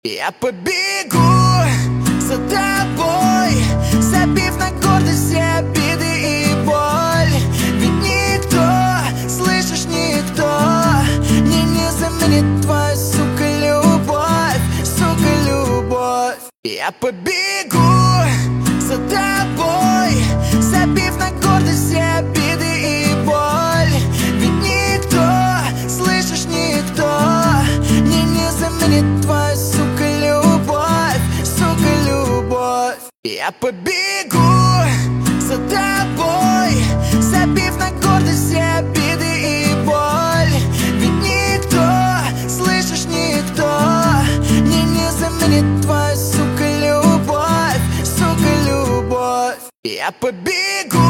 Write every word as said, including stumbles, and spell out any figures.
Я побегу за тобой, забив на гордость все обиды и боль. Ведь никто, слышишь, никто мне не заменит твою, сука, любовь, сука, любовь. Я побегу за тобой, забив на гордость все обиды и боль. Ведь никто, слышишь, никто мне не заменит твою, сука, любовь, сука, любовь. Я побегу за тобой, забив на гордость все обиды и боль. Ведь никто, слышишь, никто мне не заменит твою, сука, любовь, сука, любовь. Я побегу